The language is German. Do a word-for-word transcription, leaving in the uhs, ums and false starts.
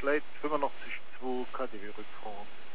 Leute fünfundachtzig Komma zwei K D W Rückfahrt.